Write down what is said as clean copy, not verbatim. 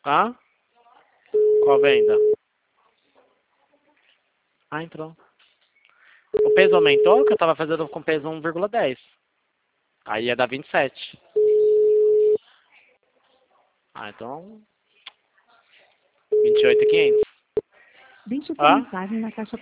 Ah? Qual venda? Ah, entrou. O peso aumentou, que eu tava fazendo com peso 1,10. Aí ia dar 27. Ah, então... 28.500. Deixe sua Ah? mensagem na caixa